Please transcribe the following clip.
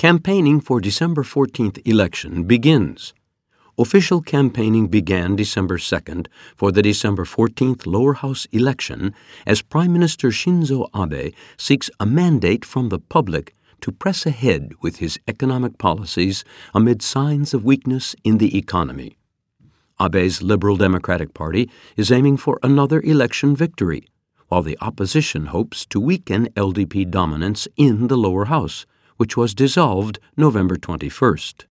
Campaigning for December 14th election begins. Official campaigning began December 2nd for the December 14th lower house election as Prime Minister Shinzo Abe seeks a mandate from the public to press ahead with his economic policies amid signs of weakness in the economy. Abe's Liberal Democratic Party is aiming for another election victory, while the opposition hopes to weaken LDP dominance in the lower house, which was dissolved November 21st.